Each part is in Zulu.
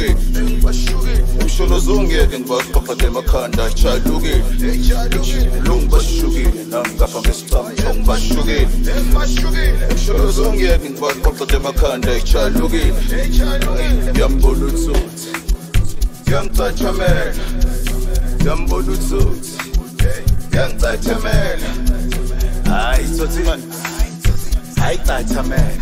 Emsholo zongeke ngibaqaphathe emakhanda jalukile lungibashukile nami ngapha ngesicamo ngibashukile emsholo zongeke ngibaqaphathe emakhanda jalukile yambona uthuthi yangicathamela yambona uthuthi yangicathamela hayi thothi man hayi cathamela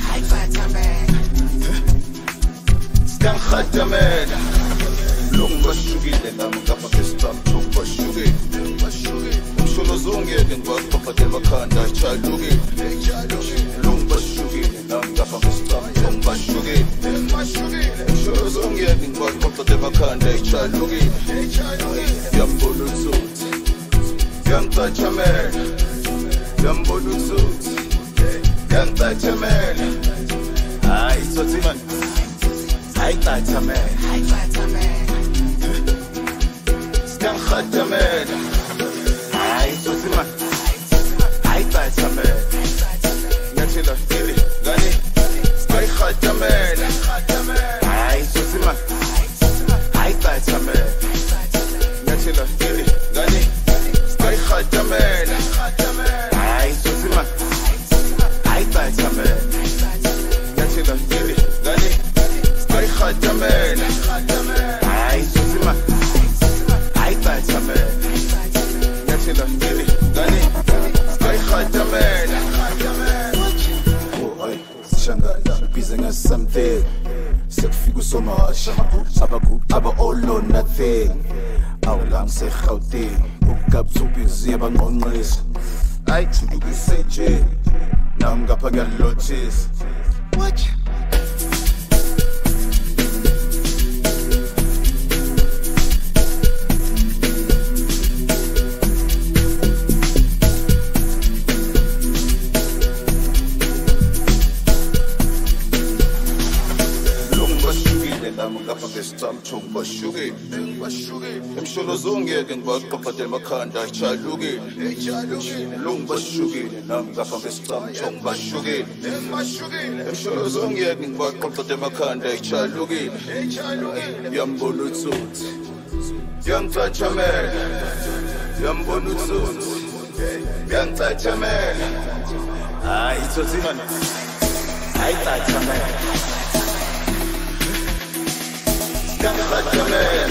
Skangatamela lungibashukile nami ngapha ngesicamo ngibashukile umsholo zongeke ngibaqaphathe emakhanda jalukile lungibashukile nami ngapha ngesicamo ngibashukile umsholo zongeke ngibaqaphathe emakhanda jalukile yambona uthuthi yangicathamela yambona uthuthi yangicathamela hayi thothi man hayi cathamela Skangatamela hayi thothi man hayi cathamela nyathela ile ngane Skangatamela hayi thothi man hayi cathamela nyathela ile ngane Skangatamela hayi thothi man hayi cathamela nyathela ile ngane Skangatamela hayi thothi man hayi cathamela nyathela ile ngane Skangatamela oh ay sishangala bize ngasamthing sekufika usomasha aba all or nothing awulang seGauteng ukugabuzubhizi yabangqonqisa ay thulukise nje nami ngapha ngiyalothisa what ngapha ngesicamo ngibashukile emsholo zongeke ngibaqaphathe emakhanda jalukile lungibashukile nami ngapha ngesicamo ngibashukile emsholo zongeke ngibaqaphathe emakhanda jalukile yambona uthuthi yangicathamela yambona uthuthi yangicathamela hayi thothi man hayi cathamela Skangatamela